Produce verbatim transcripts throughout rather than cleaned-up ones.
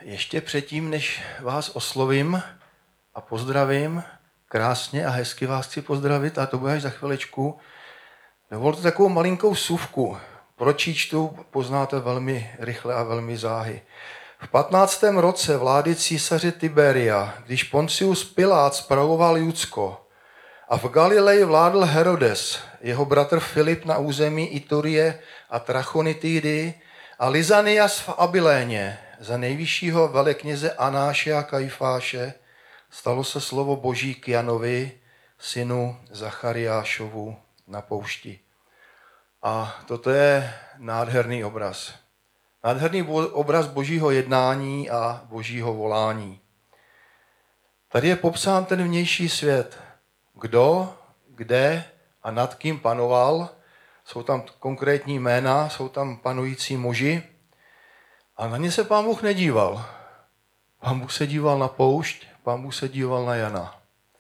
Ještě předtím, než vás oslovím a pozdravím, krásně a hezky vás chci pozdravit, a to bude až za chviličku, dovolte takovou malinkou vsuvku. Proč ji čtu, poznáte velmi rychle a velmi záhy. V patnáctém roce vlády císaře Tiberia, když Poncius Pilát spravoval Judsko a v Galileji vládl Herodes, jeho bratr Filip na území Iturie a Trachonitidy a Lizanias v Abiléně, za nejvyššího velekněze Anáše a Kajfáše, stalo se slovo Boží k Janovi, synu Zachariášovu, na poušti. A toto je nádherný obraz. Nádherný obraz Božího jednání a Božího volání. Tady je popsán ten vnější svět. Kdo, kde a nad kým panoval. Jsou tam konkrétní jména, jsou tam panující muži. A na ně se Pán Bůh nedíval. Pán Bůh se díval na poušť, Pán Bůh se díval na Jana.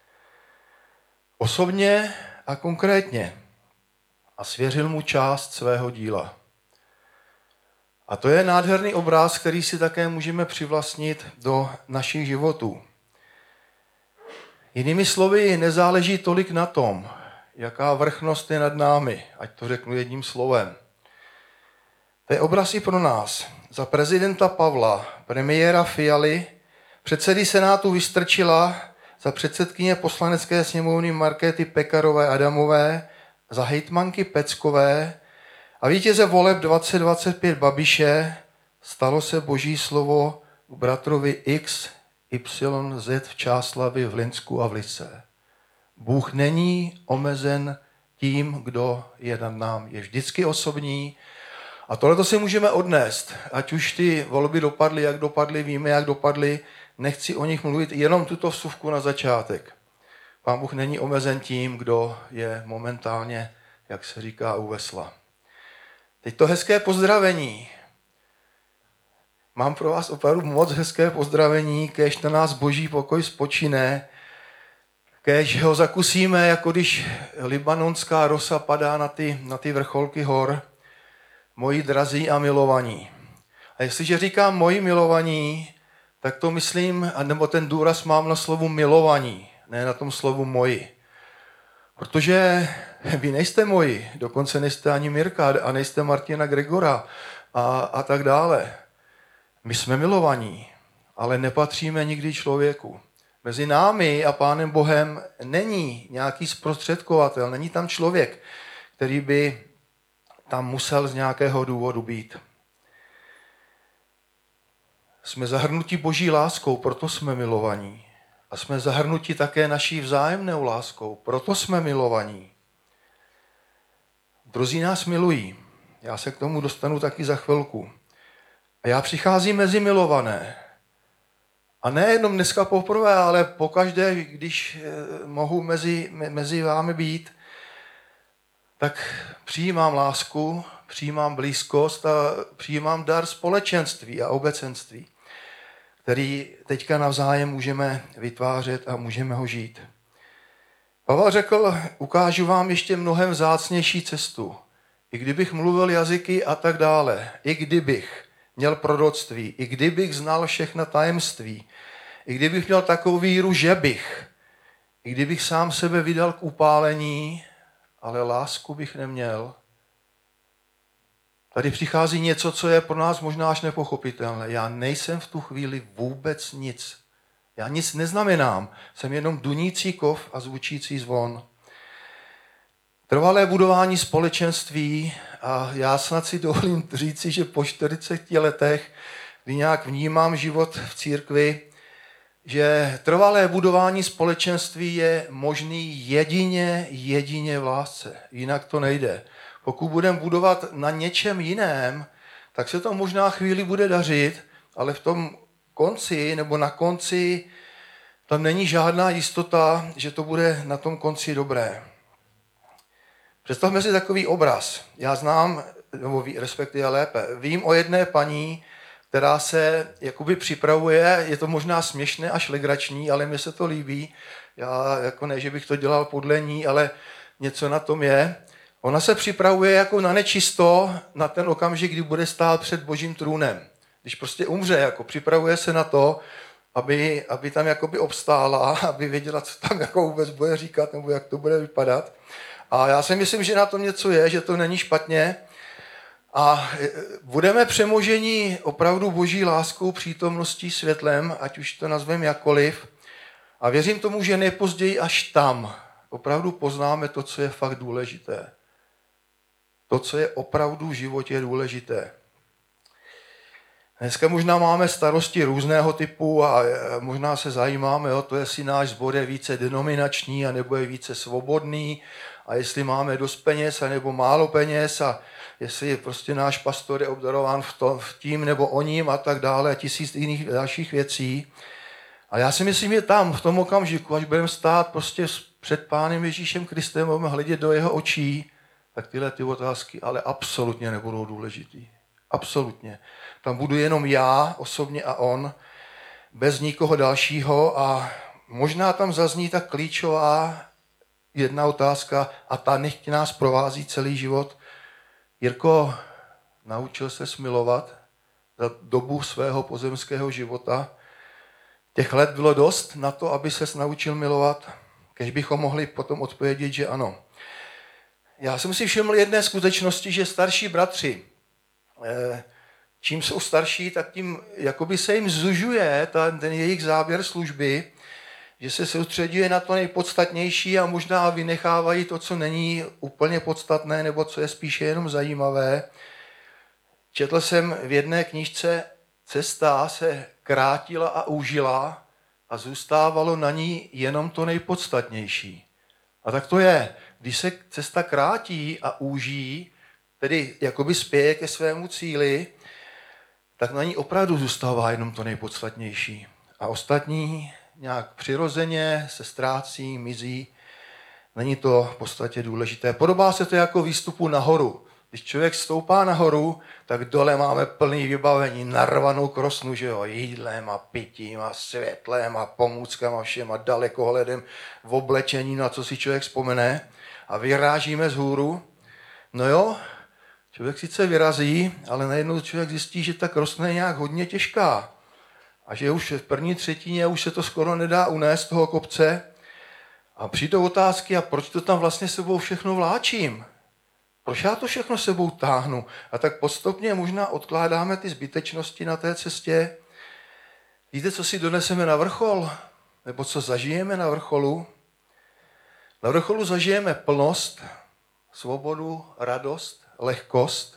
Osobně a konkrétně. A svěřil mu část svého díla. A to je nádherný obraz, který si také můžeme přivlastnit do našich životů. Jinými slovy, nezáleží tolik na tom, jaká vrchnost je nad námi, ať to řeknu jedním slovem. To je obraz i pro nás. Za prezidenta Pavla, premiéra Fialy, předsedy Senátu Vystrčila, za předsedkyně poslanecké sněmovny Markéty Pekarové Adamové, za hejtmanky Peckové a vítěze voleb dvacet dvacet pět Babiše stalo se Boží slovo k bratrovi X Y Z v Čáslavi, v Linsku a v Lysé. Bůh není omezen tím, kdo je nad námi. Je vždycky osobní. A tohle si můžeme odnést. Ať už ty volby dopadly, jak dopadly, víme, jak dopadly. Nechci o nich mluvit, jenom tuto vsuvku na začátek. Pán Bůh není omezen tím, kdo je momentálně, jak se říká, u vesla. Teď to hezké pozdravení. Mám pro vás opravdu moc hezké pozdravení, kéž na nás Boží pokoj spočine, kéž ho zakusíme, jako když libanonská rosa padá na ty, na ty vrcholky hor, moji drazí a milovaní. A jestliže říkám moji milovaní, tak to myslím, nebo ten důraz mám na slovu milovaní, ne na tom slovu moji. Protože vy nejste moji, dokonce nejste ani Mirka a nejste Martina Gregora a, a tak dále. My jsme milovaní, ale nepatříme nikdy člověku. Mezi námi a Pánem Bohem není nějaký zprostředkovatel, není tam člověk, který by tam musel z nějakého důvodu být. Jsme zahrnuti Boží láskou, proto jsme milovaní. A jsme zahrnuti také naší vzájemnou láskou, proto jsme milovaní. Druzí nás milují. Já se k tomu dostanu taky za chvilku. A já přicházím mezi milované. A nejenom dneska poprvé, ale pokaždé, když mohu mezi, mezi vámi být, tak přijímám lásku, přijímám blízkost a přijímám dar společenství a obecenství, který teďka navzájem můžeme vytvářet a můžeme ho žít. Pavel řekl, ukážu vám ještě mnohem vzácnější cestu. I kdybych mluvil jazyky a tak dále, i kdybych měl proroctví, i kdybych znal všechna tajemství, i kdybych měl takovou víru, že bych, i kdybych sám sebe vydal k upálení, ale lásku bych neměl. Tady přichází něco, co je pro nás možná až nepochopitelné. Já nejsem v tu chvíli vůbec nic. Já nic neznamenám. Jsem jenom dunící kov a zvučící zvon. Trvalé budování společenství a já snad si dovolím říci, že po čtyřiceti letech, kdy nějak vnímám život v církvi, že trvalé budování společenství je možný jedině, jedině v lásce. Jinak to nejde. Pokud budeme budovat na něčem jiném, tak se to možná chvíli bude dařit, ale v tom konci nebo na konci tam není žádná jistota, že to bude na tom konci dobré. Představme si takový obraz. Já znám, nebo respektive lépe, vím o jedné paní, která se jakoby připravuje, je to možná směšné až legrační, ale mně se to líbí. Já jako ne, že bych to dělal podle ní, ale něco na tom je. Ona se připravuje jako na nečisto na ten okamžik, kdy bude stát před Božím trůnem. když prostě umře, jako připravuje se na to, aby, aby tam jakoby obstála, aby věděla, co tam jako vůbec bude říkat, nebo jak to bude vypadat. A já si myslím, že na tom něco je, že to není špatně. A budeme přemoženi opravdu boží láskou, přítomností, světlem, ať už to nazveme jakkoliv. A věřím tomu, že nejpozději až tam opravdu poznáme to, co je fakt důležité. To, co je opravdu v životě důležité. Dneska možná máme starosti různého typu a možná se zajímáme o to, jestli náš sbor je více denominační a nebo je více svobodný a jestli máme dost peněz a nebo málo peněz a jestli prostě náš pastor je obdarován v, tom, v tím nebo o ním a tak dále a tisíc jiných dalších věcí. A já si myslím, že tam, v tom okamžiku, až budeme stát prostě před Pánem Ježíšem Kristem a budeme hledět do jeho očí, tak tyhle ty otázky ale absolutně nebudou důležitý. Absolutně. Tam budu jenom já osobně a on, bez nikoho dalšího a možná tam zazní ta klíčová jedna otázka a ta nechť nás provází celý život. Jirko, naučil se smilovat za dobu svého pozemského života. Těch let bylo dost na to, aby ses naučil milovat, kež bychom mohli potom odpovědět, že ano. Já jsem si všiml jedné skutečnosti, že starší bratři, čím jsou starší, tak tím jakoby se jim zužuje ten, ten jejich záběr služby, že se soustředuje na to nejpodstatnější a možná vynechávají to, co není úplně podstatné, nebo co je spíše jenom zajímavé. Četl jsem v jedné knížce, cesta se krátila a úžila a zůstávalo na ní jenom to nejpodstatnější. A tak to je. Když se cesta krátí a úží, tedy jakoby spěje ke svému cíli, tak na ní opravdu zůstává jenom to nejpodstatnější. A ostatní nějak přirozeně se ztrácí, mizí. Není to v podstatě důležité. Podobá se to jako výstupu nahoru. Když člověk stoupá nahoru, tak dole máme plný vybavení, narvanou krosnu, že jo, jídlem a pitím a světlem a pomůckama všem a dalekohledem v oblečení, na co si člověk vzpomene. A vyrážíme vzhůru. No jo, člověk sice vyrazí, ale najednou člověk zjistí, že ta krosna je nějak hodně těžká. A že už v první třetině už se to skoro nedá unést z toho kopce. A přijdou otázky, a proč to tam vlastně sebou všechno vláčím? Proč já to všechno sebou táhnu? A tak postupně možná odkládáme ty zbytečnosti na té cestě. Víte, co si doneseme na vrchol? Nebo co zažijeme na vrcholu? Na vrcholu zažijeme plnost, svobodu, radost, lehkost.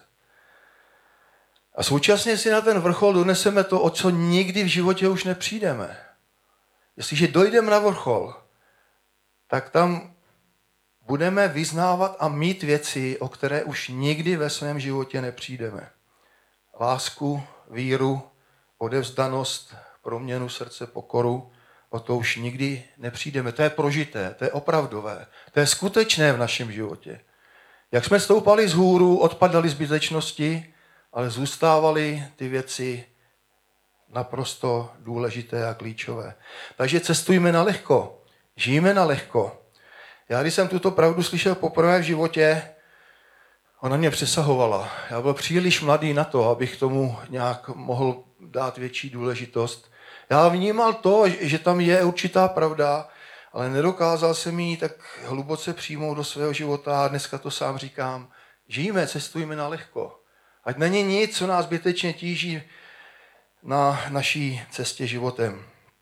A současně si na ten vrchol doneseme to, o co nikdy v životě už nepřijdeme. Jestliže dojdeme na vrchol, tak tam budeme vyznávat a mít věci, o které už nikdy ve svém životě nepřijdeme. Lásku, víru, odevzdanost, proměnu srdce, pokoru, o to už nikdy nepřijdeme. To je prožité, to je opravdové, to je skutečné v našem životě. Jak jsme stoupali z hůru, odpadaly zbytečnosti, ale zůstávaly ty věci naprosto důležité a klíčové. Takže cestujme na lehko, žijeme na lehko. Já, když jsem tuto pravdu slyšel poprvé v životě, ona mě přesahovala. Já byl příliš mladý na to, abych tomu nějak mohl dát větší důležitost. Já vnímal to, že tam je určitá pravda, ale nedokázal jsem ji tak hluboce přijmout do svého života a dneska to sám říkám. Žijeme, cestujme na lehko. Ať není nic, co nás zbytečně tíží na naší cestě životem.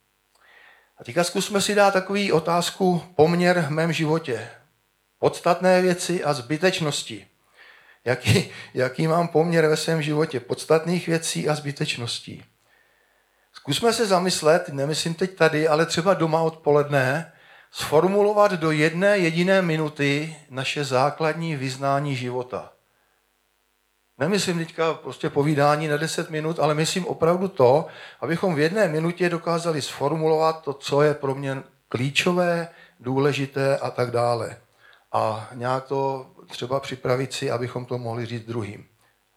A teďka zkusme si dát takový otázku poměr v mém životě. Podstatné věci a zbytečnosti. Jaký, jaký mám poměr ve svém životě podstatných věcí a zbytečností. Zkusme se zamyslet, nemyslím teď tady, ale třeba doma odpoledne, sformulovat do jedné jediné minuty naše základní vyznání života. Nemyslím teďka prostě povídání na deset minut, ale myslím opravdu to, abychom v jedné minutě dokázali sformulovat to, co je pro mě klíčové, důležité a tak dále. A nějak to třeba připravit si, abychom to mohli říct druhým.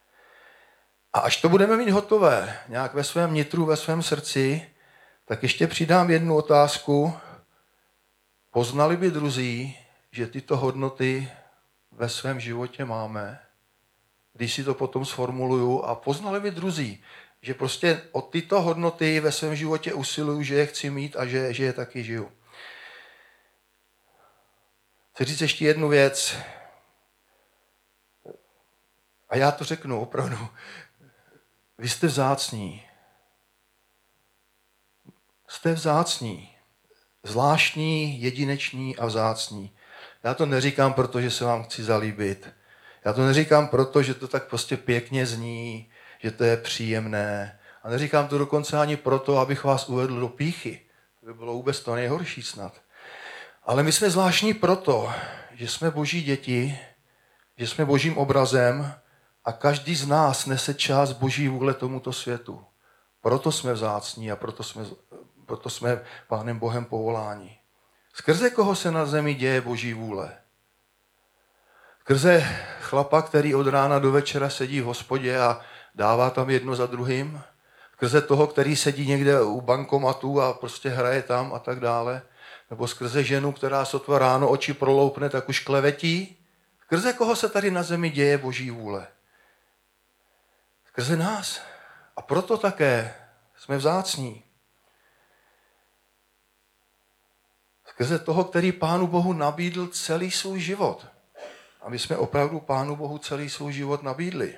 A až to budeme mít hotové, nějak ve svém nitru, ve svém srdci, tak ještě přidám jednu otázku. Poznali by druzí, že tyto hodnoty ve svém životě máme? Když si to potom sformuluju a poznali by druzí, že prostě o tyto hodnoty ve svém životě usiluju, že je chci mít a že, že je taky žiju. Chci říct ještě jednu věc. A já to řeknu opravdu. Vy jste vzácní. Jste vzácní. Zvláštní, jedinečný a vzácní. Já to neříkám proto, že se vám chci zalíbit. Já to neříkám proto, že to tak prostě pěkně zní, že to je příjemné. A neříkám to dokonce ani proto, abych vás uvedl do pýchy. To by bylo vůbec to nejhorší snad. Ale my jsme zvláštní proto, že jsme boží děti, že jsme božím obrazem a každý z nás nese část boží vůle tomuto světu. Proto jsme vzácní a proto jsme, proto jsme Pánem Bohem povoláni. Skrze koho se na zemi děje boží vůle? Skrze chlapa, který od rána do večera sedí v hospodě a dává tam jedno za druhým? Skrze toho, který sedí někde u bankomatu a prostě hraje tam a tak dále? Nebo skrze ženu, která sotva ráno oči proloupne, tak už klevetí? Skrze koho se tady na zemi děje boží vůle? Skrze nás. A proto také jsme vzácní. Skrze toho, který Pánu Bohu nabídl celý svůj život. A my jsme opravdu Pánu Bohu celý svůj život nabídli.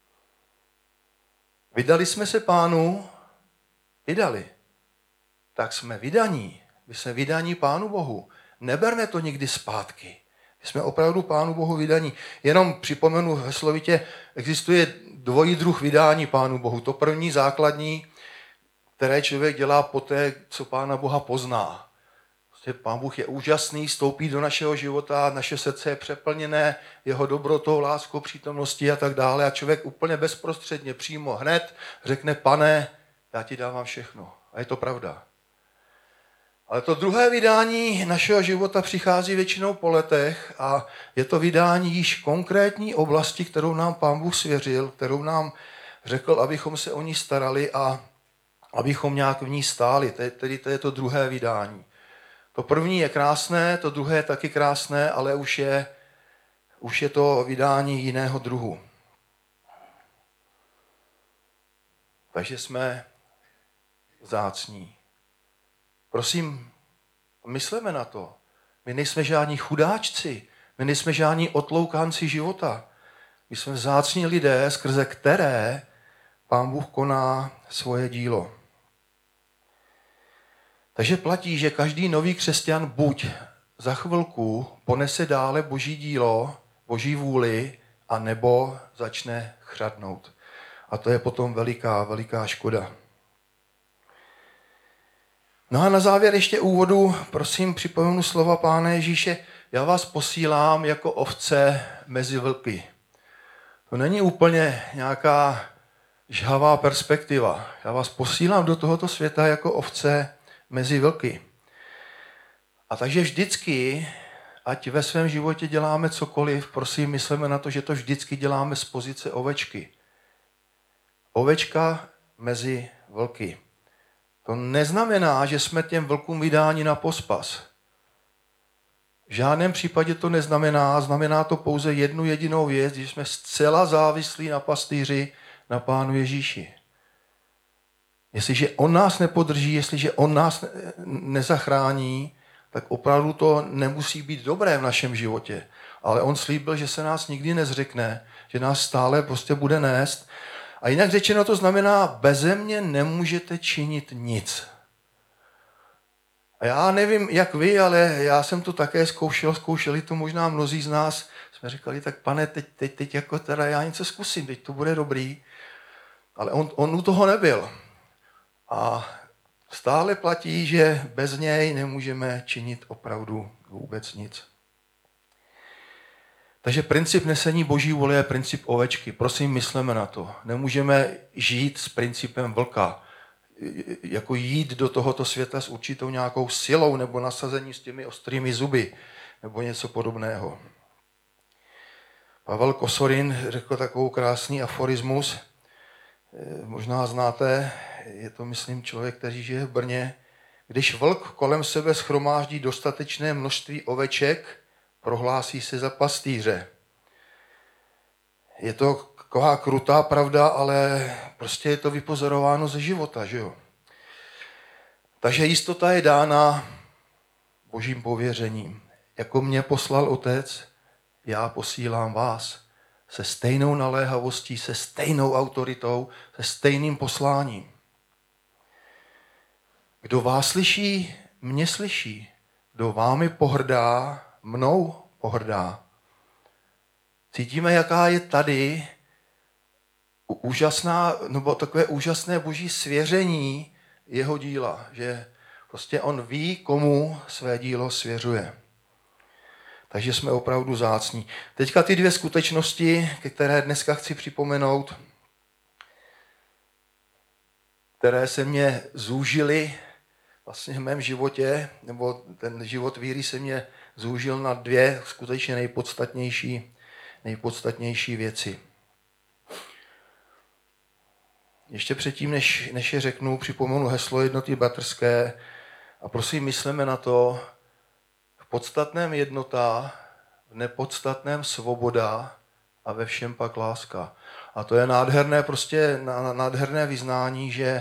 Vydali jsme se Pánu, vydali. Tak jsme vydaní. My jsme vydaní Pánu Bohu. Neberme to nikdy zpátky. My jsme opravdu Pánu Bohu vydaní. Jenom připomenu heslovitě, existuje dvojí druh vydání Pánu Bohu. To první základní, které člověk dělá poté, co Pána Boha pozná. Pán Bůh je úžasný, vstoupí do našeho života, naše srdce je přeplněné jeho dobrotou, láskou, přítomností a tak dále. A člověk úplně bezprostředně, přímo hned řekne: Pane, já ti dávám všechno. A je to pravda. Ale to druhé vydání našeho života přichází většinou po letech a je to vydání již konkrétní oblasti, kterou nám Pán Bůh svěřil, kterou nám řekl, abychom se o ní starali a abychom nějak v ní stáli. Tedy to je to druhé vydání. To první je krásné, to druhé je taky krásné, ale už je, už je to vydání jiného druhu. Takže jsme vzácní. Prosím, mysleme na to. My nejsme žádní chudáčci, my nejsme žádní otloukánci života. My jsme vzácní lidé, skrze které Pán Bůh koná svoje dílo. Takže platí, že každý nový křesťan buď za chvilku ponese dále boží dílo, boží vůli, a nebo začne chřadnout. A to je potom veliká, veliká škoda. No a na závěr ještě úvodu, prosím, připomenu slova Pána Ježíše: já vás posílám jako ovce mezi vlky. To není úplně nějaká žhavá perspektiva. Já vás posílám do tohoto světa jako ovce mezi vlky. A takže vždycky, ať ve svém životě děláme cokoliv, prosím, myslíme na to, že to vždycky děláme z pozice ovečky. Ovečka mezi vlky. To neznamená, že jsme těm vlkům vydáni na pospas. V žádném případě to neznamená, znamená to pouze jednu jedinou věc, že jsme zcela závislí na pastýři, na Pánu Ježíši. Jestliže on nás nepodrží, jestliže on nás nezachrání, tak opravdu to nemusí být dobré v našem životě. Ale on slíbil, že se nás nikdy nezřekne, že nás stále prostě bude nést. A jinak řečeno to znamená, beze mě nemůžete činit nic. A já nevím, jak vy, ale já jsem to také zkoušel, zkoušeli to možná mnozí z nás. Jsme říkali: tak pane, teď, teď, teď jako teda já něco zkusím, teď to bude dobrý. Ale on, on u toho nebyl. A stále platí, že bez něj nemůžeme činit opravdu vůbec nic. Takže princip nesení boží vůle je princip ovečky. Prosím, mysleme na to. Nemůžeme žít s principem vlka. Jako jít do tohoto světa s určitou nějakou silou nebo nasazení s těmi ostrými zuby nebo něco podobného. Pavel Kosorin řekl takovou krásný aforismus. Možná znáte, je to, myslím, člověk, který žije v Brně. Když vlk kolem sebe shromáždí dostatečné množství oveček, prohlásí se za pastýře. Je to taková krutá pravda, ale prostě je to vypozorováno ze života, že jo. Takže jistota je dána Božím pověřením. Jako mě poslal Otec, já posílám vás se stejnou naléhavostí, se stejnou autoritou, se stejným posláním. Kdo vás slyší, mě slyší. Kdo vámi pohrdá, mnou pohrdá. Cítíme, jaká je tady úžasná, nebo takové úžasné Boží svěření jeho díla, že prostě on ví, komu své dílo svěřuje. Takže jsme opravdu vzácní. Teďka ty dvě skutečnosti, které dneska chci připomenout, které se mě zúžily vlastně v mém životě, nebo ten život víry se mě zúžil na dvě skutečně nejpodstatnější, nejpodstatnější věci. Ještě předtím, než, než je řeknu, připomenu heslo jednoty bratrské a prosím, myslíme na to, v podstatném jednota, v nepodstatném svoboda a ve všem pak láska. A to je nádherné, prostě nádherné vyznání, že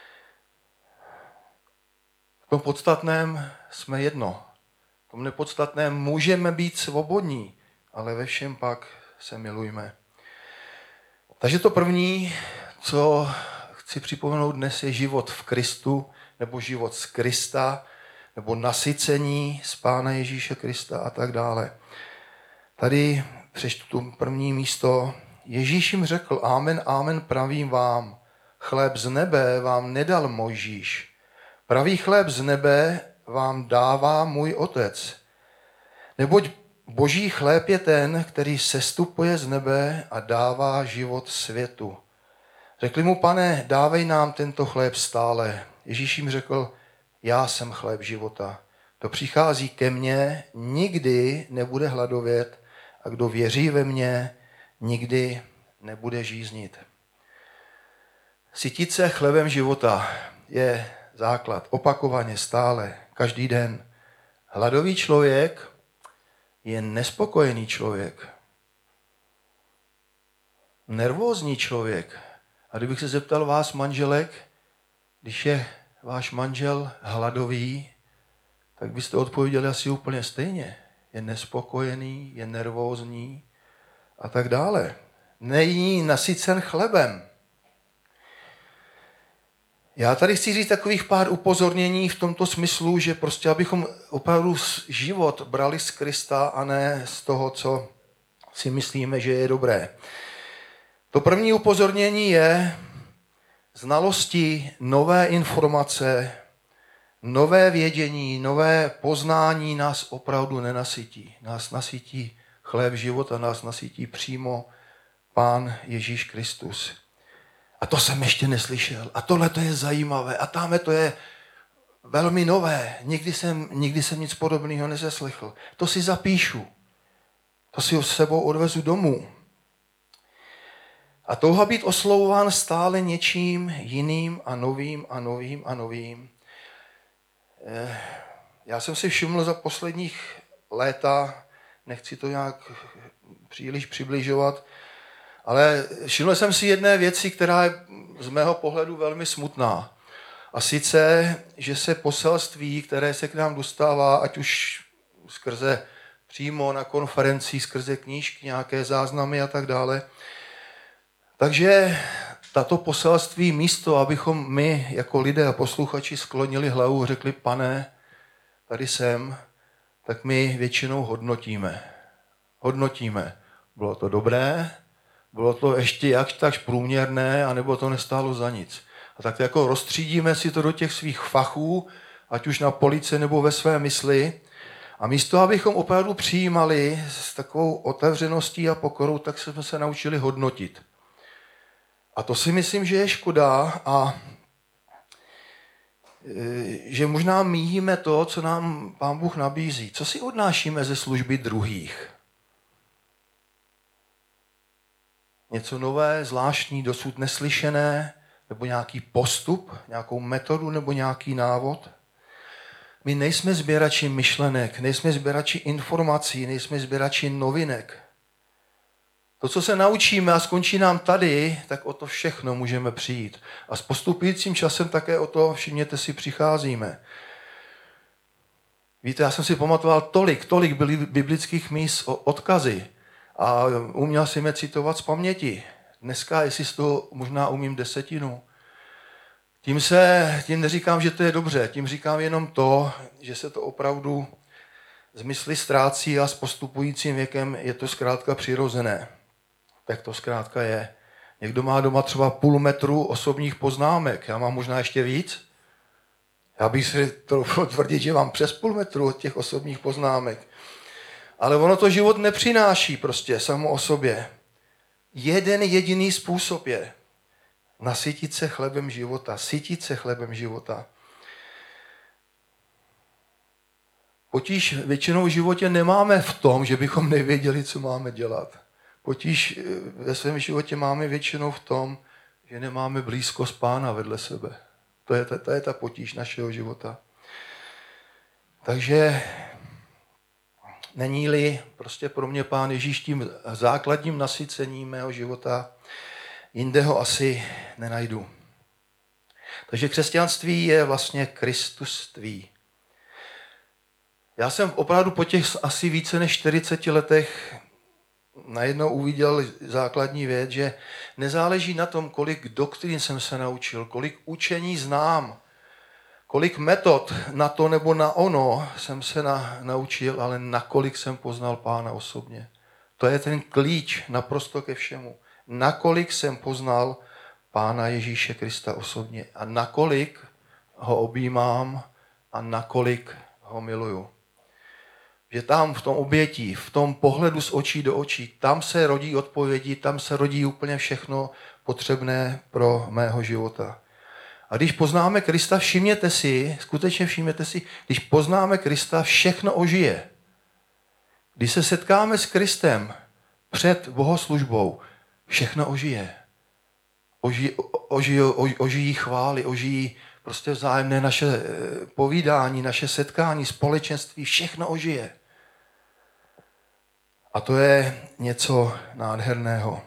v tom podstatném jsme jedno. V tom nepodstatném můžeme být svobodní, ale ve všem pak se milujme. Takže to první, co chci připomenout dnes, je život v Kristu, nebo život z Krista, nebo nasycení z Pána Ježíše Krista a tak dále. Tady přečtu tu první místo. Ježíš jim řekl, amen, amen, pravím vám, chléb z nebe vám nedal Mojžíš. Pravý chléb z nebe vám dává můj Otec. Neboť Boží chléb je ten, který sestupuje z nebe a dává život světu. Řekli mu, Pane, dávej nám tento chléb stále. Ježíš jim řekl, já jsem chléb života. Kdo přichází ke mně, nikdy nebude hladovět a kdo věří ve mě, nikdy nebude žíznit. Sytit se chlebem života je základ. Opakovaně, stále, každý den. Hladový člověk je nespokojený člověk. Nervózní člověk. A kdybych se zeptal vás, manželek, když je váš manžel hladový, tak byste odpověděli asi úplně stejně. Je nespokojený, je nervózní a tak dále. Není nasycen chlebem. Já tady chci říct takových pár upozornění v tomto smyslu, že prostě abychom opravdu život brali z Krista a ne z toho, co si myslíme, že je dobré. To první upozornění je znalosti, nové informace, nové vědění, nové poznání nás opravdu nenasytí. Nás nasytí chléb života, nás nasytí přímo Pán Ježíš Kristus. A to jsem ještě neslyšel. A tohle to je zajímavé. A tamhle to je velmi nové. Nikdy jsem, nikdy jsem nic podobného nezaslechl. To si zapíšu. To si s sebou odvezu domů. A touha být oslovován stále něčím jiným a novým a novým a novým. Já jsem si všiml za posledních léta, nechci to nějak příliš přibližovat, ale všiml jsem si jedné věci, která je z mého pohledu velmi smutná. A sice, že se poselství, které se k nám dostává, ať už skrze přímo na konferencích, skrze knížky, nějaké záznamy a tak dále, takže tato poselství místo, abychom my jako lidé a posluchači sklonili hlavu a řekli, Pane, tady jsem, tak my většinou hodnotíme. Hodnotíme. Bylo to dobré, bylo to ještě jak tak průměrné, anebo to nestálo za nic. A tak jako rozstřídíme si to do těch svých fachů, ať už na police nebo ve své mysli. A místo, abychom opravdu přijímali s takovou otevřeností a pokorou, tak jsme se naučili hodnotit. A to si myslím, že je škoda a že možná míjíme to, co nám Pán Bůh nabízí. Co si odnášíme ze služby druhých? Něco nové, zvláštní, dosud neslyšené, nebo nějaký postup, nějakou metodu nebo nějaký návod? My nejsme sběrači myšlenek, nejsme sběrači informací, nejsme sběrači novinek. To, co se naučíme a skončí nám tady, tak o to všechno můžeme přijít. A s postupujícím časem také o to, všimněte si, přicházíme. Víte, já jsem si pamatoval tolik, tolik biblických míst o odkazy a uměl jsem je citovat z paměti. Dneska, jestli z toho možná umím desetinu. Tím, se, tím neříkám, že to je dobře, tím říkám jenom to, že se to opravdu zmysly ztrácí a s postupujícím věkem je to zkrátka přirozené. Tak to zkrátka je. Někdo má doma třeba půl metru osobních poznámek, já mám možná ještě víc. Já bych si troufl tvrdit, že mám přes půl metru těch osobních poznámek. Ale ono to život nepřináší prostě samo o sobě. Jeden jediný způsob je nasytit se chlebem života, sytit se chlebem života. Potíž většinou v životě nemáme v tom, že bychom nevěděli, co máme dělat. Potíž ve svém životě máme většinou v tom, že nemáme blízkost Pána vedle sebe. To je, to je ta potíž našeho života. Takže není-li prostě pro mě Pán Ježíš tím základním nasycením mého života, jinde ho asi nenajdu. Takže křesťanství je vlastně kristuství. Já jsem opravdu po těch asi více než čtyřiceti letech najednou uviděl základní věc, že nezáleží na tom, kolik doktrín jsem se naučil, kolik učení znám, kolik metod na to nebo na ono jsem se na, naučil, ale nakolik jsem poznal Pána osobně. To je ten klíč naprosto ke všemu. Nakolik jsem poznal Pána Ježíše Krista osobně a nakolik ho objímám a nakolik ho miluju. Že tam v tom obětí, v tom pohledu z očí do očí, tam se rodí odpovědi, tam se rodí úplně všechno potřebné pro mého života. A když poznáme Krista, všimněte si, skutečně všimněte si, když poznáme Krista, všechno ožije. Když se setkáme s Kristem před bohoslužbou, všechno ožije. Ožijí, ožijí, ožijí chvály, ožijí prostě vzájemné naše povídání, naše setkání, společenství, všechno ožije. A to je něco nádherného.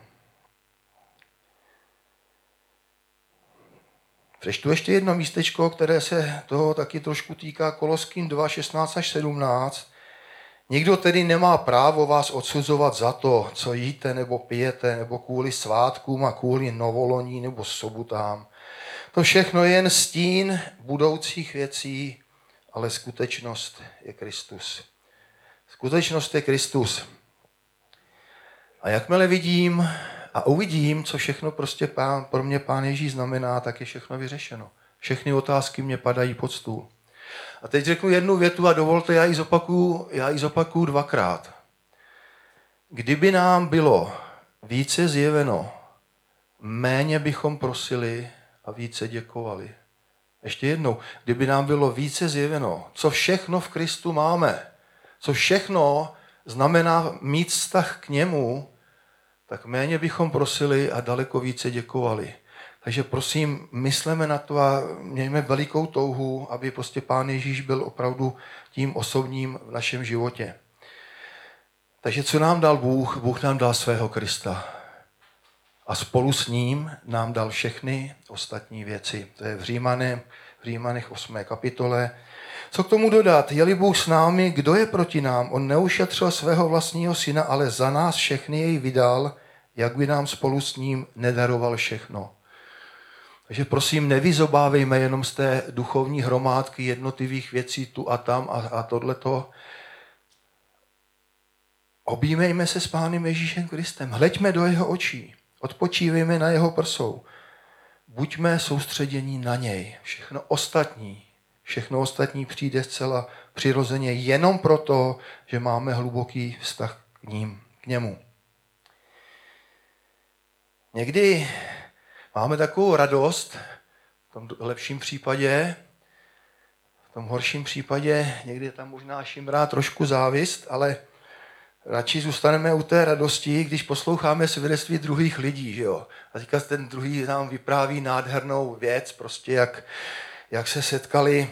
Přečtu ještě jedno místečko, které se toho taky trošku týká, Koloským dva, šestnáct až sedmnáct. Nikdo tedy nemá právo vás odsuzovat za to, co jíte nebo pijete, nebo kvůli svátkům a kvůli novoloní nebo sobotám. To všechno je jen stín budoucích věcí, ale skutečnost je Kristus. Skutečnost je Kristus. A jakmile vidím a uvidím, co všechno prostě pán, pro mě Pán Ježíš znamená, tak je všechno vyřešeno. Všechny otázky mě padají pod stůl. A teď řeknu jednu větu a dovolte, já ji zopakuju, já ji zopakuju dvakrát. Kdyby nám bylo více zjeveno, méně bychom prosili a více děkovali. Ještě jednou, kdyby nám bylo více zjeveno, co všechno v Kristu máme, co všechno znamená mít vztah k němu, tak méně bychom prosili a daleko více děkovali. Takže prosím, mysleme na to a mějme velikou touhu, aby prostě Pán Ježíš byl opravdu tím osobním v našem životě. Takže co nám dal Bůh? Bůh nám dal svého Krista. A spolu s ním nám dal všechny ostatní věci. To je v Římanech, v Římanech osmé kapitole. Co k tomu dodat? Je-li Bůh s námi, kdo je proti nám? On neušetřil svého vlastního syna, ale za nás všechny jej vydal, jak by nám spolu s ním nedaroval všechno. Takže prosím, nevyzobávejme jenom z té duchovní hromádky jednotlivých věcí tu a tam a, a tohleto. Objímejme se s Pánem Ježíšem Kristem, hleďme do jeho očí, odpočívejme na jeho prsou. Buďme soustředění na něj. Všechno ostatní, všechno ostatní přijde zcela přirozeně jenom proto, že máme hluboký vztah k ním, k němu. Někdy máme takovou radost, v tom lepším případě, v tom horším případě, někdy je tam možná šimrá trošku závist, ale radši zůstaneme u té radosti, když posloucháme svědectví druhých lidí. Že jo? A teďka ten druhý nám vypráví nádhernou věc, prostě jak, jak se setkali,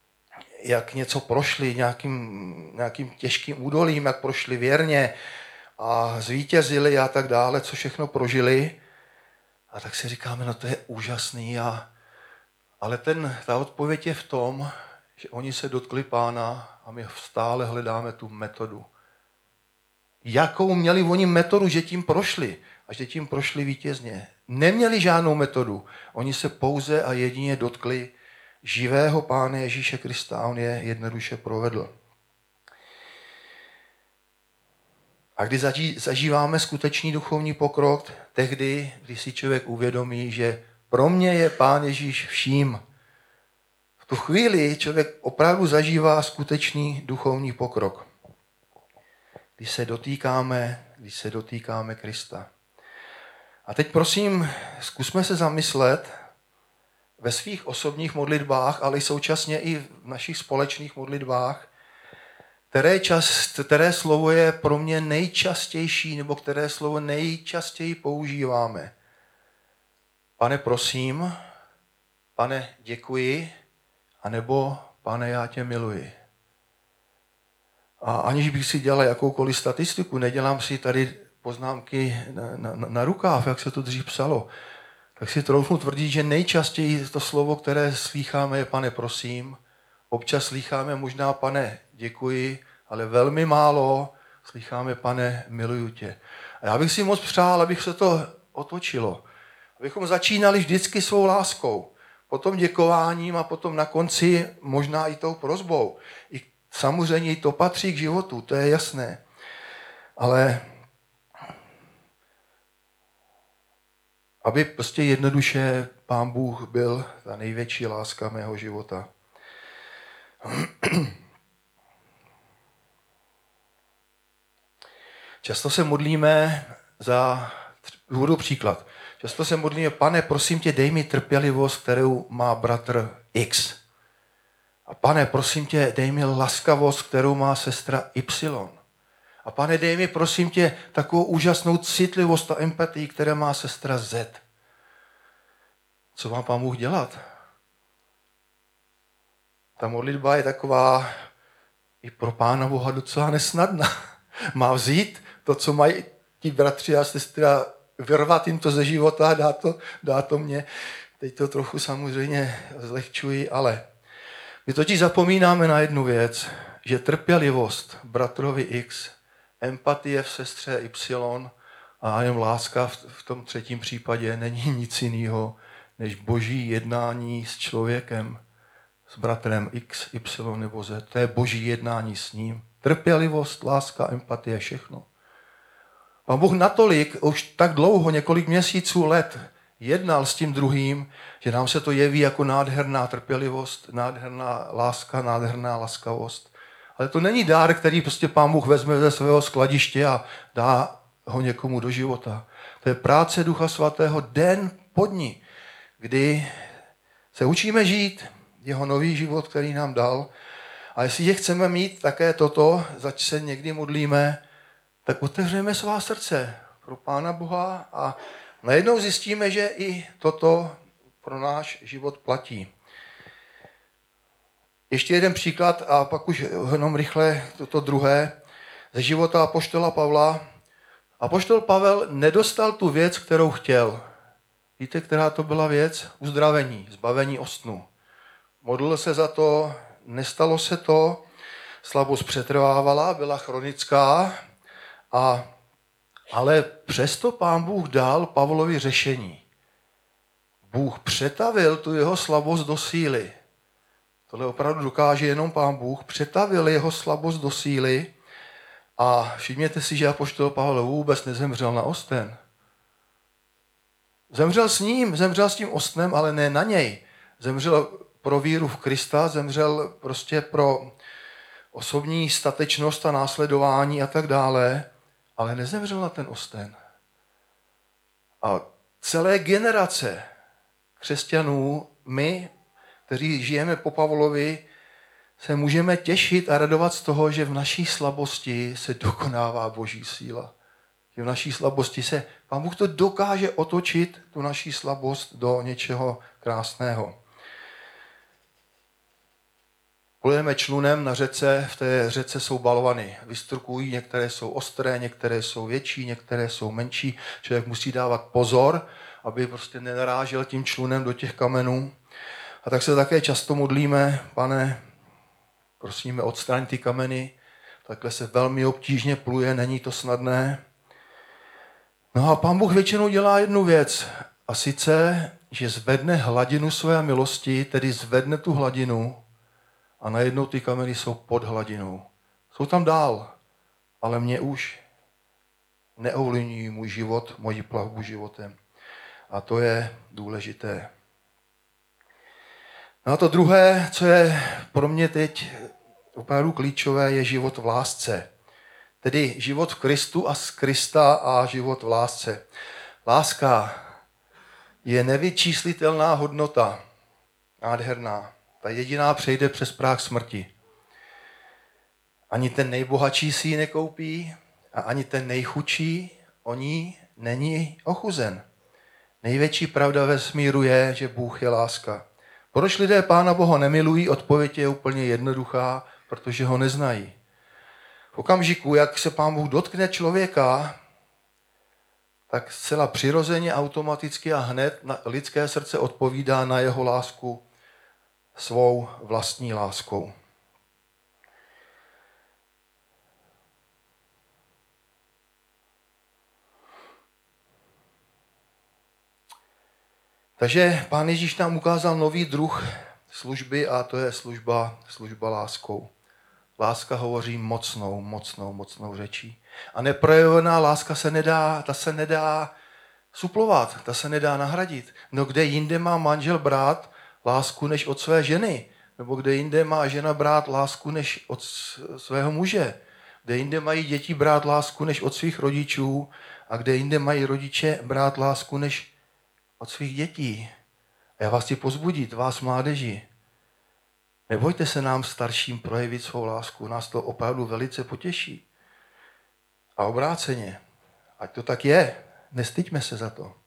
jak něco prošli, nějakým, nějakým těžkým údolím, jak prošli věrně a zvítězili a tak dále, co všechno prožili. A tak si říkáme, no to je úžasný. A, ale ten, ta odpověď je v tom, že oni se dotkli Pána a my stále hledáme tu metodu. Jakou měli oni metodu, že tím prošli a že tím prošli vítězně? Neměli žádnou metodu. Oni se pouze a jedině dotkli živého Pána Ježíše Krista a on je jednoduše provedl. A když zažíváme skutečný duchovní pokrok, tehdy, když si člověk uvědomí, že pro mě je Pán Ježíš vším. V tu chvíli člověk opravdu zažívá skutečný duchovní pokrok. Když se dotýkáme, když se dotýkáme Krista. A teď prosím, zkusme se zamyslet ve svých osobních modlitbách, ale současně i v našich společných modlitbách, které, čas, které slovo je pro mě nejčastější, nebo které slovo nejčastěji používáme. Pane, prosím, Pane, děkuji, anebo Pane, já tě miluji. A aniž bych si dělal jakoukoliv statistiku, nedělám si tady poznámky na, na, na rukáv, jak se to dřív psalo, tak si troufnu tvrdit, že nejčastěji to slovo, které slýcháme, je Pane, prosím. Občas slýcháme možná Pane, děkuji, ale velmi málo slýcháme Pane, miluju tě. A já bych si moc přál, abych se to otočilo. Abychom začínali vždycky svou láskou, potom děkováním a potom na konci možná i tou prosbou. I samozřejmě to patří k životu, to je jasné. Ale aby prostě jednoduše Pán Bůh byl ta největší láska mého života. Často se modlíme za, budu příklad, často se modlíme, Pane, prosím tě, dej mi trpělivost, kterou má bratr X. A Pane, prosím tě, dej mi laskavost, kterou má sestra Y. A Pane, dej mi, prosím tě, takovou úžasnou citlivost a empatii, která má sestra Z. Co mám Pán Bůh dělat? Ta modlitba je taková i pro Pána Boha docela nesnadná. Má vzít to, co mají ti bratři a sestra, vyrvat jim to ze života a dá to, dá to mně. Teď to trochu samozřejmě zlehčuji, ale my totiž zapomínáme na jednu věc, že trpělivost bratrovi X, empatie v sestře Y a jen láska v tom třetím případě není nic jiného, než boží jednání s člověkem, s bratrem X, Y nebo Z. To je boží jednání s ním. Trpělivost, láska, empatie, všechno. Pán Bůh natolik, už tak dlouho, několik měsíců, let, jednal s tím druhým, že nám se to jeví jako nádherná trpělivost, nádherná láska, nádherná laskavost. Ale to není dár, který prostě Pán Bůh vezme ze svého skladiště a dá ho někomu do života. To je práce Ducha Svatého den po dni, kdy se učíme žít jeho nový život, který nám dal. A jestli je chceme mít také toto, zač se někdy modlíme, tak otevřeme svá srdce pro Pána Boha a najednou zjistíme, že i toto pro náš život platí. Ještě jeden příklad a pak už jenom rychle toto druhé. Ze života apoštola Pavla. Apoštol Pavel nedostal tu věc, kterou chtěl. Víte, která to byla věc? Uzdravení, zbavení ostnu. Modlil se za to, nestalo se to, slabost přetrvávala, byla chronická, a, ale přesto Pán Bůh dal Pavlovi řešení. Bůh přetavil tu jeho slabost do síly. Tohle opravdu dokáže jenom Pán Bůh. Přetavil jeho slabost do síly a všimněte si, že apoštol Pavel vůbec nezemřel na osten. Zemřel s ním, zemřel s tím ostnem, ale ne na něj. Zemřel pro víru v Krista, zemřel prostě pro osobní statečnost a následování a tak dále, ale nezemřel na ten osten. A celé generace křesťanů, my, kteří žijeme po Pavlovi, se můžeme těšit a radovat z toho, že v naší slabosti se dokonává boží síla. Že v naší slabosti se, Pán Bůh to dokáže otočit, tu naší slabost, do něčeho krásného. Plujeme člunem na řece, v té řece jsou balvany. Vystrukují, některé jsou ostré, některé jsou větší, některé jsou menší. Člověk musí dávat pozor, aby prostě nenarážel tím člunem do těch kamenů. A tak se také často modlíme, Pane, prosíme, odstraň ty kameny. Takhle se velmi obtížně pluje, není to snadné. No a Pán Bůh většinou dělá jednu věc, a sice, že zvedne hladinu své milosti, tedy zvedne tu hladinu a najednou ty kameny jsou pod hladinou. Jsou tam dál, ale mě už neovlivňují můj život, moji plavbu životem. A to je důležité. No a to druhé, co je pro mě teď opravdu klíčové, je život v lásce. Tedy život v Kristu a z Krista a život v lásce. Láska je nevyčíslitelná hodnota, nádherná. Ta jediná přejde přes práh smrti. Ani ten nejbohatší si ji nekoupí a ani ten nejchudší o ní není ochuzen. Největší pravda ve smíru je, že Bůh je láska. Proč lidé Pána Boha nemilují? Odpověď je úplně jednoduchá, protože ho neznají. V okamžiku, jak se Pán Bůh dotkne člověka, tak zcela přirozeně, automaticky a hned na lidské srdce odpovídá na jeho lásku svou vlastní láskou. Takže Pán Ježíš nám ukázal nový druh služby a to je služba, služba láskou. Láska hovoří mocnou, mocnou, mocnou řečí. A neprojevená láska se nedá, ta se nedá suplovat, ta se nedá nahradit. No kde jinde má manžel brát lásku než od své ženy? Nebo kde jinde má žena brát lásku než od svého muže? Kde jinde mají děti brát lásku než od svých rodičů? A kde jinde mají rodiče brát lásku než od svých dětí? A já vás chci pozbudit, vás mládeži. Nebojte se nám starším projevit svou lásku, nás to opravdu velice potěší. A obráceně, ať to tak je, nestyďme se za to.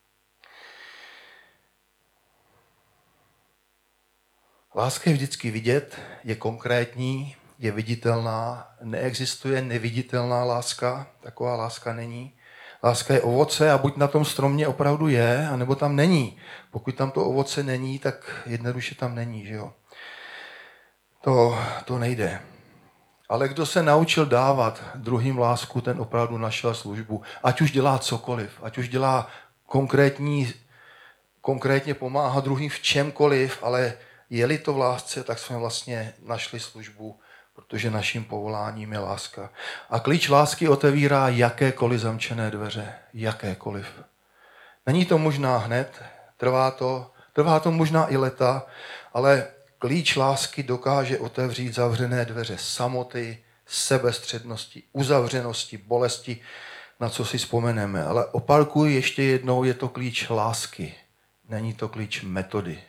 Láska je vždycky vidět, je konkrétní, je viditelná, neexistuje neviditelná láska, taková láska není. Láska je ovoce a buď na tom stromě opravdu je, anebo tam není. Pokud tam to ovoce není, tak jednoduše tam není, že jo. To, to nejde. Ale kdo se naučil dávat druhým lásku, ten opravdu našel službu. Ať už dělá cokoliv, ať už dělá konkrétní, konkrétně pomáhá druhým v čemkoliv, ale je-li to v lásce, tak jsme vlastně našli službu, protože naším povoláním je láska. A klíč lásky otevírá jakékoliv zamčené dveře. Jakékoliv. Není to možná hned, trvá to, trvá to možná i leta, ale klíč lásky dokáže otevřít zavřené dveře samoty, sebestřednosti, uzavřenosti, bolesti, na co si vzpomeneme. Ale opakuji ještě jednou, je to klíč lásky, není to klíč metody.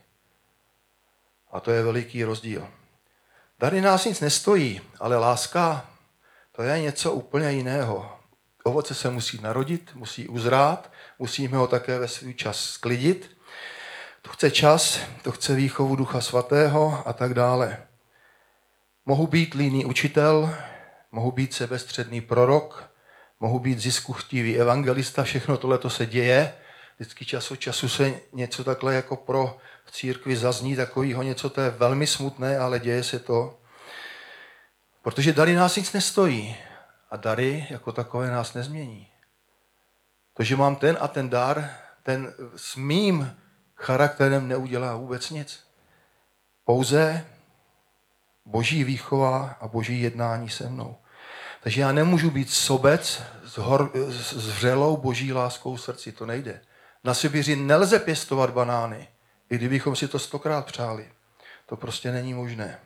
A to je veliký rozdíl. Tady nás nic nestojí, ale láska, to je něco úplně jiného. Ovoce se musí narodit, musí uzrát, musíme ho také ve svůj čas sklidit. To chce čas, to chce výchovu Ducha Svatého a tak dále. Mohu být líný učitel, mohu být sebestředný prorok, mohu být ziskuchtivý evangelista, všechno tohleto se děje. Vždycky čas od času se něco takhle jako pro v církvi zazní takovýho něco, to je velmi smutné, ale děje se to. Protože dary nás nic nestojí a dary jako takové nás nezmění. To, že mám ten a ten dar, ten s mým charakterem neudělá vůbec nic. Pouze boží výchova a boží jednání se mnou. Takže já nemůžu být sobec s, hor, s vřelou boží láskou v srdci, to nejde. Na Sibiři nelze pěstovat banány, i kdybychom si to stokrát přáli. To prostě není možné.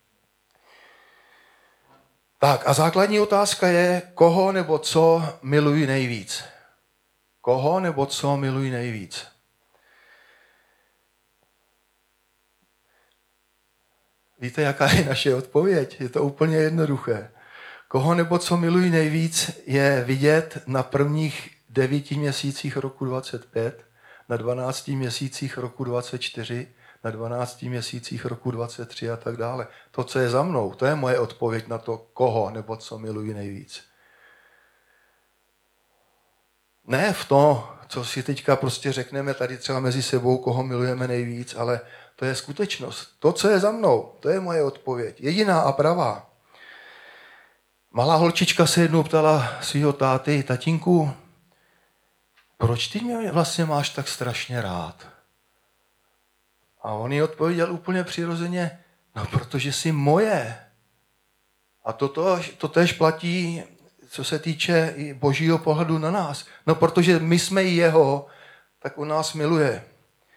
Tak a základní otázka je, koho nebo co miluji nejvíc? Koho nebo co miluji nejvíc? Víte, jaká je naše odpověď? Je to úplně jednoduché. Koho nebo co miluji nejvíc je vidět na prvních devíti měsících roku dvacet pět, na dvanácti měsících roku dvacet čtyři, na dvanácti měsících roku dvacet tři a tak dále. To, co je za mnou, to je moje odpověď na to, koho nebo co miluji nejvíc. Ne v to, co si teďka prostě řekneme tady třeba mezi sebou, koho milujeme nejvíc, ale to je skutečnost. To, co je za mnou, to je moje odpověď. Jediná a pravá. Malá holčička se jednou ptala svýho táty, tatínku, proč ty mě vlastně máš tak strašně rád? A on jí odpověděl úplně přirozeně, no protože jsi moje. A toto, to též platí, co se týče i božího pohledu na nás. No protože my jsme jeho, tak on nás miluje.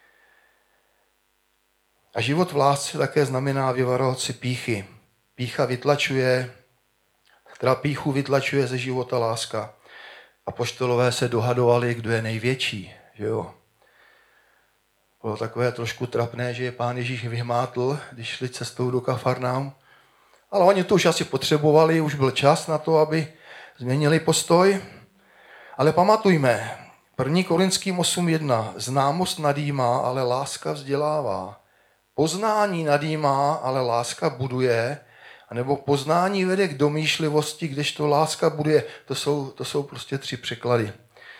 A život v lásce také znamená vyvarovat si pýchy. Pýcha vytlačuje, která pýchu vytlačuje ze života láska. Apoštolové se dohadovali, kdo je největší. Že jo? Bylo takové trošku trapné, že je pán Ježíš vyhmátl, když šli cestou do Kafarnaum. Ale oni to už asi potřebovali, už byl čas na to, aby změnili postoj. Ale pamatujme, první Korinským osm jedna. Známost nadýmá, ale láska vzdělává. Poznání nadýmá, ale láska buduje. A nebo poznání vede k domýšlivosti, kdežto láska buduje. To jsou, to jsou prostě tři překlady.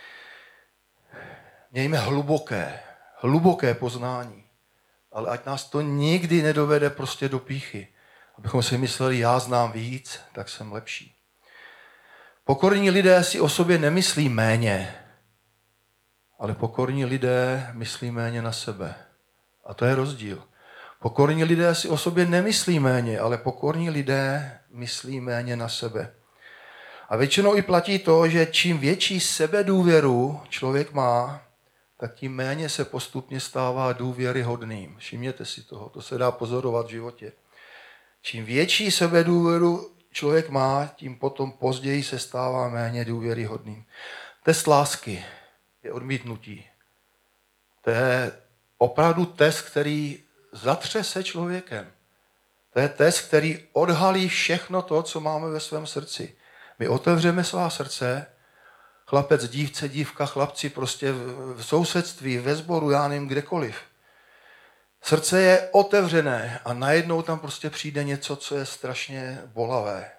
Mějme hluboké, hluboké poznání. Ale ať nás to nikdy nedovede prostě do pýchy. Abychom si mysleli, já znám víc, tak jsem lepší. Pokorní lidé si o sobě nemyslí méně, ale pokorní lidé myslí méně na sebe. A to je rozdíl. Pokorní lidé si o sobě nemyslí méně, ale pokorní lidé myslí méně na sebe. A většinou i platí to, že čím větší sebedůvěru člověk má, tak tím méně se postupně stává důvěryhodným. Všimněte si toho, to se dá pozorovat v životě. Čím větší sebedůvěru člověk má, tím potom později se stává méně důvěryhodným. Test lásky je odmítnutí. To je opravdu test, který zatřese člověkem. To je test, který odhalí všechno to, co máme ve svém srdci. My otevřeme svá srdce, chlapec, dívce, dívka, chlapci, prostě v sousedství, ve sboru, já nevím, kdekoliv. Srdce je otevřené a najednou tam prostě přijde něco, co je strašně bolavé.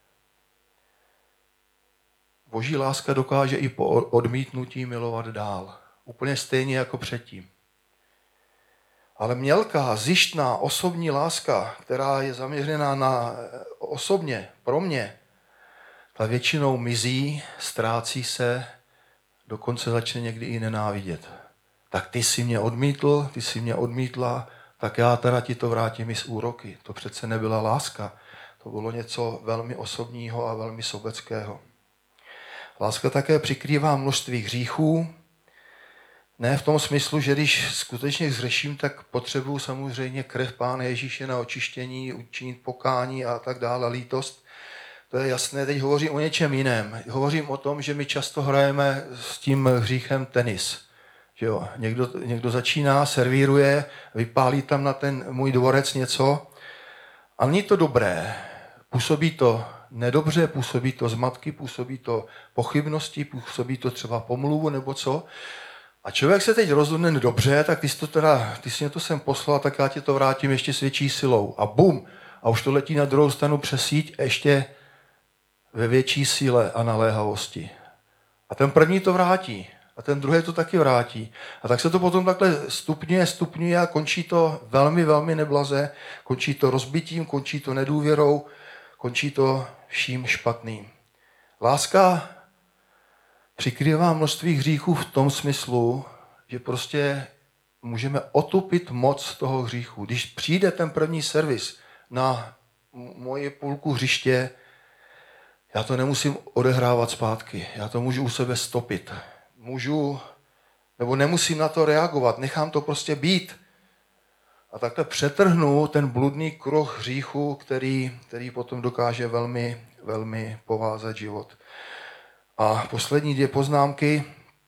Boží láska dokáže i po odmítnutí milovat dál. Úplně stejně jako předtím. Ale mělká, zištná, osobní láska, která je zaměřená na osobně, pro mě, ta většinou mizí, ztrácí se, dokonce začne někdy i nenávidět. Tak ty jsi mě odmítl, ty jsi mě odmítla, tak já teda ti to vrátím i z úroky. To přece nebyla láska. To bylo něco velmi osobního a velmi sobeckého. Láska také přikrývá množství hříchů. Ne v tom smyslu, že když skutečně zřeším, tak potřebuji samozřejmě krev Pána Ježíše na očištění, učinit pokání a tak dále, lítost. To je jasné, teď hovořím o něčem jiném. Hovořím o tom, že my často hrajeme s tím hříchem tenis. Že jo? Někdo, někdo začíná, servíruje, vypálí tam na ten můj dvorec něco, ale není to dobré. Působí to nedobře, působí to zmatky, působí to pochybnosti, působí to třeba pomluvu nebo co. A člověk se teď rozhodne dobře, tak ty jsi, to teda, ty jsi mě to sem poslal, tak já ti to vrátím ještě s větší silou. A bum! A už to letí na druhou stranu přes síť ještě ve větší síle a naléhavosti. A ten první to vrátí. A ten druhý to taky vrátí. A tak se to potom takhle stupňuje, stupňuje a končí to velmi, velmi neblaze. Končí to rozbitím, končí to nedůvěrou, končí to vším špatným. Láska přikrývá množství hříchů v tom smyslu, že prostě můžeme otupit moc toho hříchu. Když přijde ten první servis na moji půlku hřiště, já to nemusím odehrávat zpátky. Já to můžu u sebe stopit. Můžu, nebo nemusím na to reagovat. Nechám to prostě být. A takhle přetrhnu ten bludný kruh hříchu, který, který potom dokáže velmi, velmi povázat život. A poslední dvě poznámky.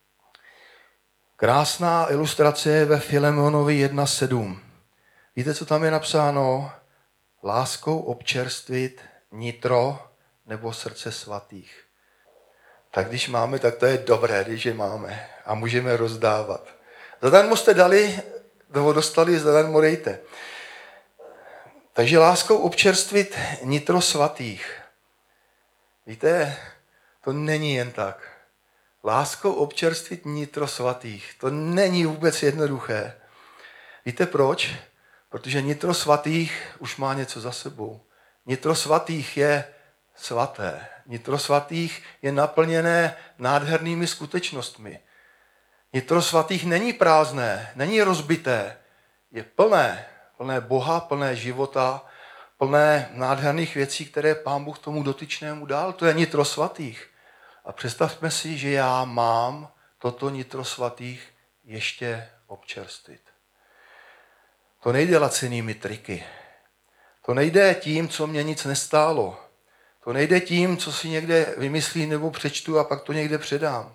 Krásná ilustrace je ve Filemonovi jedna sedm. Víte, co tam je napsáno? Láskou občerstvit nitro nebo srdce svatých. Tak když máme, tak to je dobré, když je máme a můžeme rozdávat. Zadarmo jste dali toho dostali, zadarmo dejte. Takže láskou občerstvit nitro svatých. Víte, to není jen tak. Láskou občerstvit nitro svatých. To není vůbec jednoduché. Víte proč? Protože nitro svatých už má něco za sebou. Nitro svatých je svaté. Nitro svatých je naplněné nádhernými skutečnostmi. Nitro svatých není prázdné, není rozbité. Je plné, plné Boha, plné života, plné nádherných věcí, které Pán Bůh tomu dotyčnému dal. To je nitro svatých. A představme si, že já mám toto nitro svatých ještě občerstvit. To nejde lacinými triky. To nejde tím, co mě nic nestálo. To nejde tím, co si někde vymyslím nebo přečtu a pak to někde předám.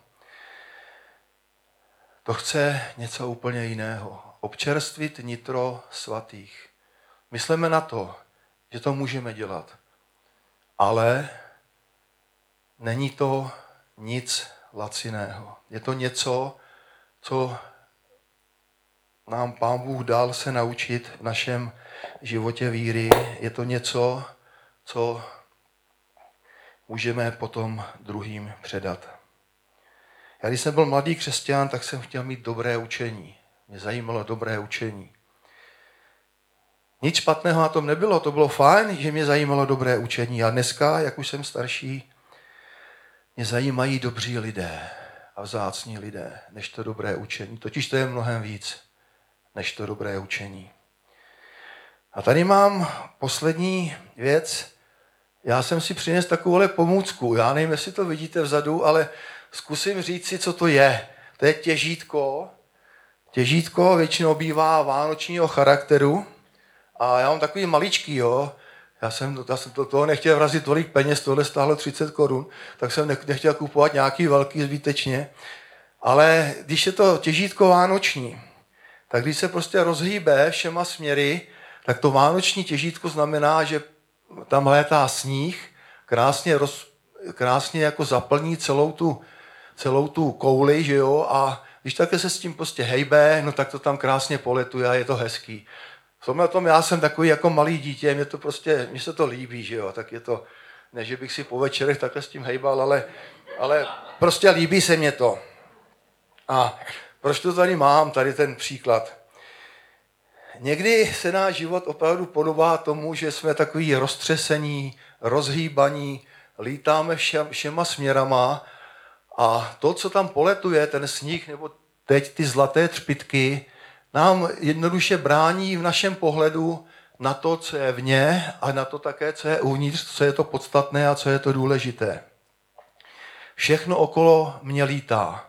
To chce něco úplně jiného. Občerstvit nitro svatých. Myslíme na to, že to můžeme dělat. Ale není to nic laciného. Je to něco, co nám Pán Bůh dal se naučit v našem životě víry. Je to něco, co můžeme potom druhým předat. Já když jsem byl mladý křesťan, tak jsem chtěl mít dobré učení. Mě zajímalo dobré učení. Nic špatného na tom nebylo, to bylo fajn, že mě zajímalo dobré učení. A dneska, jak už jsem starší, mě zajímají dobří lidé a vzácní lidé, než to dobré učení. Totiž to je mnohem víc, než to dobré učení. A tady mám poslední věc. Já jsem si přinesl takovouhle pomůcku. Já nevím, jestli to vidíte vzadu, ale zkusím říct si, co to je. To je těžítko. Těžítko většinou bývá vánočního charakteru. A já mám takový maličký, jo. Já jsem, já jsem to, toho nechtěl vrazit tolik peněz, tohle stálo třicet korun, tak jsem nechtěl kupovat nějaký velký zbytečně. Ale když je to těžítko vánoční, tak když se prostě rozhýbe všema směry, tak to vánoční těžítko znamená, že tam létá sníh, krásně, roz, krásně jako zaplní celou tu, celou tu kouli, že jo, a když také se s tím prostě hejbe, no tak to tam krásně poletuje a je to hezký. V tomhle tom já jsem takový jako malý dítě, mě to prostě, mně se to líbí, že jo, tak je to, ne, že bych si po večerech takhle s tím hejbal, ale, ale prostě líbí se mě to. A proč to tady mám, tady ten příklad? Někdy se náš život opravdu podobá tomu, že jsme takový roztřesení, rozhýbaní, lítáme všem, všema směrama a to, co tam poletuje, ten sníh nebo teď ty zlaté třpytky, nám jednoduše brání v našem pohledu na to, co je vně a na to také, co je uvnitř, co je to podstatné a co je to důležité. Všechno okolo mě lítá.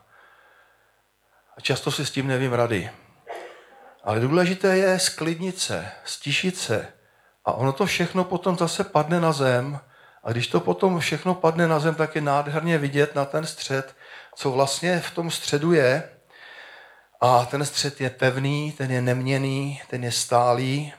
A často si s tím nevím rady. Ale důležité je sklidnit se, stišit se. A ono to všechno potom zase padne na zem. A když to potom všechno padne na zem, tak je nádherně vidět na ten střed, co vlastně v tom středu je. A ten střed je pevný, ten je neměnný, ten je stálý.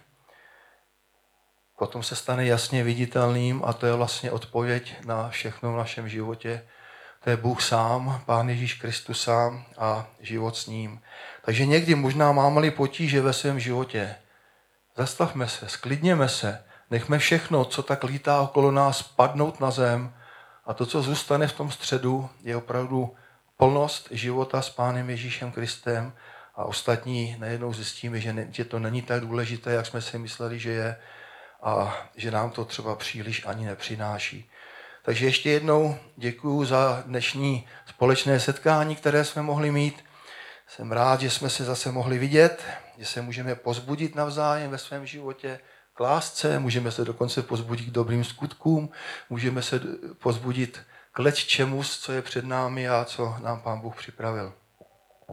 Potom se stane jasně viditelným a to je vlastně odpověď na všechno v našem životě. To je Bůh sám, Pán Ježíš Kristus sám a život s ním. Takže někdy možná máme-li potíže ve svém životě. Zastavme se, sklidněme se, nechme všechno, co tak lítá okolo nás, padnout na zem a to, co zůstane v tom středu, je opravdu plnost života s Pánem Ježíšem Kristem a ostatní najednou zjistíme, že, ne, že to není tak důležité, jak jsme si mysleli, že je a že nám to třeba příliš ani nepřináší. Takže ještě jednou děkuju za dnešní společné setkání, které jsme mohli mít. Jsem rád, že jsme se zase mohli vidět, že se můžeme pozbudit navzájem ve svém životě k lásce, můžeme se dokonce pozbudit k dobrým skutkům, můžeme se pozbudit k lecčemu, co je před námi a co nám Pán Bůh připravil.